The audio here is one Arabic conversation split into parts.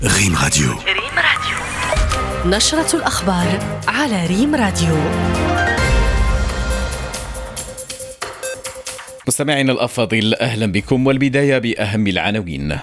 ريم راديو. نشرة الأخبار على ريم راديو. مستمعينا الأفاضل، أهلا بكم، والبداية بأهم العناوين.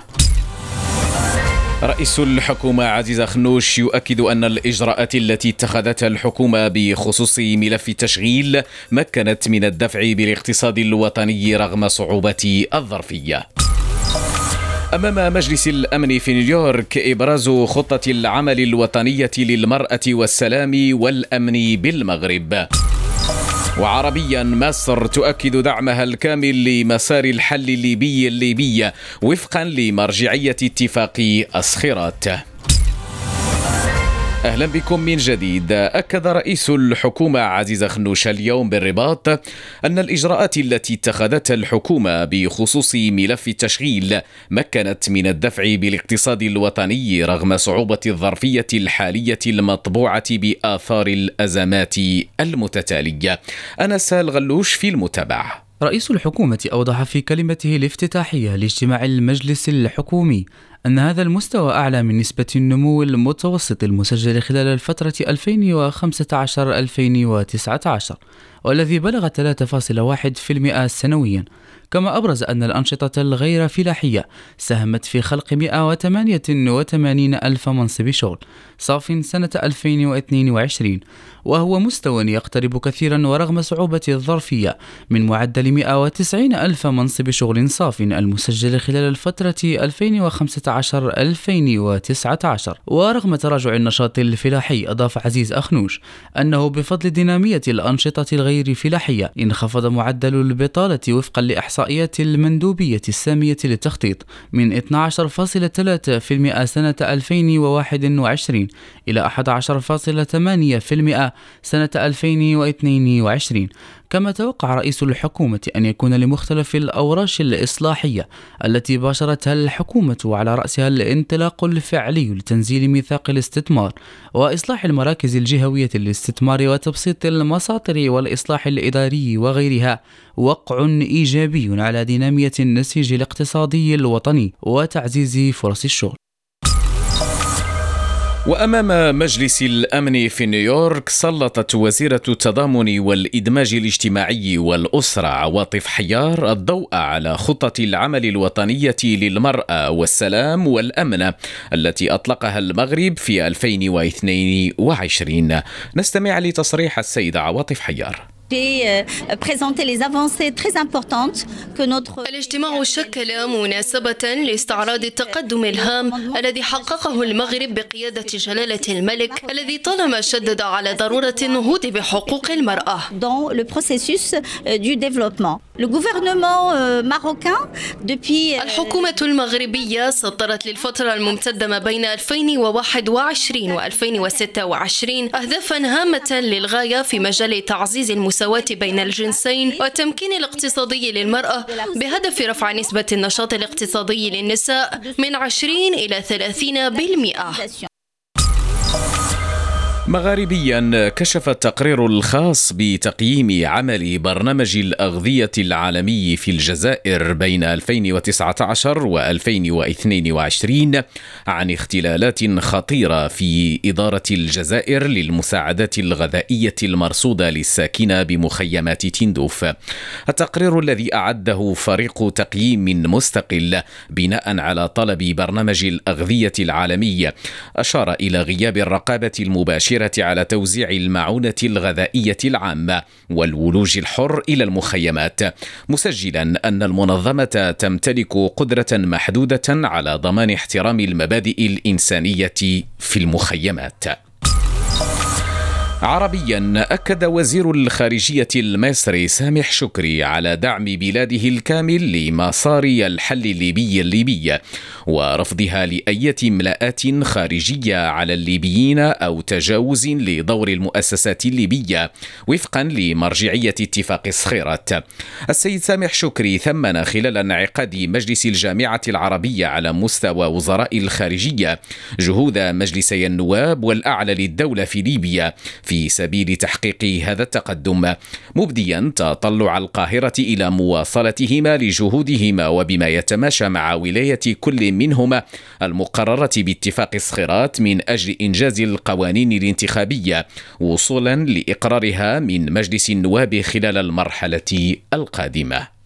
رئيس الحكومة عزيز أخنوش يؤكد أن الإجراءات التي اتخذتها الحكومة بخصوص ملف التشغيل مكنت من الدفع بالاقتصاد الوطني رغم صعوبة الظرفية. أمام مجلس الأمن في نيويورك إبراز خطة العمل الوطنية للمرأة والسلام والأمن بالمغرب. وعربيا، مصر تؤكد دعمها الكامل لمسار الحل الليبي وفقا لمرجعية اتفاق أسخيرات. أهلا بكم من جديد. أكد رئيس الحكومة عزيز أخنوش اليوم بالرباط أن الإجراءات التي اتخذتها الحكومة بخصوص ملف التشغيل مكنت من الدفع بالاقتصاد الوطني رغم صعوبة الظرفية الحالية المطبوعة بآثار الأزمات المتتالية. أنس الغلوش في المتابعة. رئيس الحكومة أوضح في كلمته الافتتاحية لاجتماع المجلس الحكومي أن هذا المستوى أعلى من نسبة النمو المتوسط المسجل خلال الفترة 2015-2019 والذي بلغ 3.1% سنويا. كما أبرز أن الأنشطة الغير فلاحية ساهمت في خلق 188 ألف منصب شغل صافٍ سنة 2022، وهو مستوى يقترب كثيرا ورغم صعوبة الظرفية من معدل 190 ألف منصب شغل صافٍ المسجل خلال الفترة 2015-2019. ورغم تراجع النشاط الفلاحي، أضاف عزيز أخنوش أنه بفضل دينامية الأنشطة الغير فلاحية انخفض معدل البطالة وفقا لإحصائيات المندوبية السامية للتخطيط من 12.3% سنة 2021 إلى 11.8% سنة 2022. كما توقع رئيس الحكومة أن يكون لمختلف الأوراش الإصلاحية التي باشرتها الحكومة وعلى رأسها الانطلاق الفعلي لتنزيل ميثاق الاستثمار وإصلاح المراكز الجهوية للاستثمار وتبسيط المساطر والإصلاح الإداري وغيرها وقع إيجابي على دينامية النسيج الاقتصادي الوطني وتعزيز فرص الشغل. وأمام مجلس الأمن في نيويورك سلطت وزيرة التضامن والإدماج الاجتماعي والأسرة عواطف حيار الضوء على خطة العمل الوطنية للمرأة والسلام والأمن التي أطلقها المغرب في 2022. نستمع لتصريح السيدة عواطف حيار. الاجتماع شكل مناسبة لاستعراض التقدم الهام الذي حققه المغرب بقيادة جلالة الملك، الذي طالما شدد على ضرورة النهوض بحقوق المرأة. الحكومة المغربية سطرت للفترة الممتدة ما بين 2021 و 2026 أهدافا هامة للغاية في مجال تعزيز المساواة بين الجنسين والتمكين الاقتصادي للمرأة بهدف رفع نسبة النشاط الاقتصادي للنساء من 20 إلى 30%. مغاربيا، كشف التقرير الخاص بتقييم عمل برنامج الأغذية العالمي في الجزائر بين 2019 و 2022 عن اختلالات خطيرة في إدارة الجزائر للمساعدات الغذائية المرصودة للساكنة بمخيمات تندوف. التقرير الذي أعده فريق تقييم مستقل بناء على طلب برنامج الأغذية العالمي أشار إلى غياب الرقابة المباشرة على توزيع المعونة الغذائية العامة والولوج الحر إلى المخيمات، مسجلا أن المنظمة تمتلك قدرة محدودة على ضمان احترام المبادئ الإنسانية في المخيمات. عربيا، أكد وزير الخارجية المصري سامح شكري على دعم بلاده الكامل لمسار الحل الليبي ورفضها لأي إملاءات خارجية على الليبيين أو تجاوز لدور المؤسسات الليبية وفقا لمرجعية اتفاق أسخيرات. السيد سامح شكري ثمن خلال انعقاد مجلس الجامعة العربية على مستوى وزراء الخارجية جهود مجلسي النواب والأعلى للدولة في ليبيا في سبيل تحقيق هذا التقدم، مبديا تطلع القاهرة إلى مواصلتهما لجهودهما وبما يتماشى مع ولاية كل منهما المقررة باتفاق صخيرات من أجل إنجاز القوانين الانتخابية وصولا لإقرارها من مجلس النواب خلال المرحلة القادمة.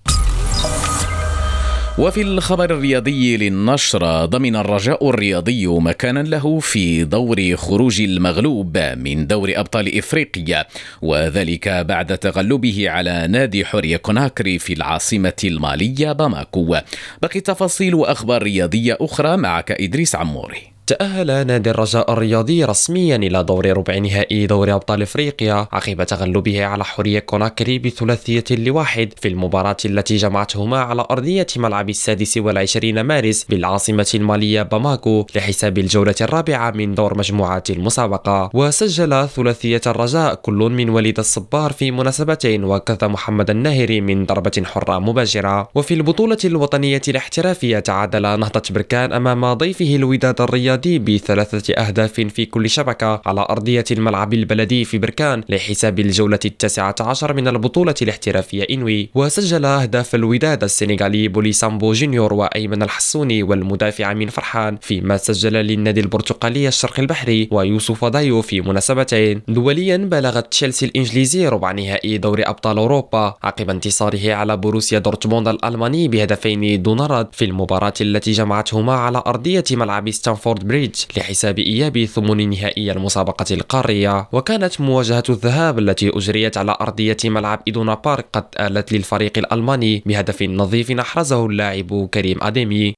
وفي الخبر الرياضي للنشر، ضمن الرجاء الرياضي مكانا له في دور خروج المغلوب من دور أبطال إفريقيا، وذلك بعد تغلبه على نادي حورية كوناكري في العاصمة المالية باماكو. باقي تفاصيل وأخبار رياضية أخرى معك إدريس عموري. تأهل نادي الرجاء الرياضي رسميا إلى دور ربع نهائي دوري أبطال إفريقيا عقب تغلبه على حورية كوناكري ب3-1 في المباراة التي جمعتهما على أرضية ملعب 26 مارس بالعاصمة المالية باماكو لحساب الجولة الرابعة من دور مجموعات المسابقة. وسجل ثلاثية الرجاء كل من وليد الصبار في مناسبتين وكذا محمد الناهري من ضربة حرة مباشرة. وفي البطولة الوطنية الاحترافية تعادل نهضة بركان أمام ضيفه الوداد الرياضي ب3 أهداف في كل شبكة على أرضية الملعب البلدي في بركان لحساب الجولة 19 من البطولة الاحترافية إنوي. وسجل أهداف الوداد السنغالي بوليسامبو جونيور وأيمن الحسوني والمدافع من فرحان، فيما سجل للنادي البرتقالي الشرق البحري ويوسف دايو في مناسبتين. دوليا بلغت تشيلسي الإنجليزي ربع نهائي دوري أبطال أوروبا عقب انتصاره على بروسيا دورتموند الألماني بهدفين دون رد في المباراة التي جمعتهما على أرضية ملعب ستانفورد بريدج لحساب إياب ثمن نهائي المسابقة القارية. وكانت مواجهة الذهاب التي أجريت على أرضية ملعب إدونا بارك قد آلت للفريق الألماني بهدف نظيف أحرزه اللاعب كريم أديمي.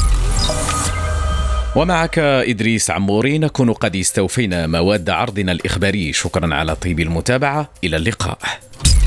ومعك إدريس عموري نكون قد استوفينا مواد عرضنا الإخباري. شكرا على طيب المتابعة، إلى اللقاء.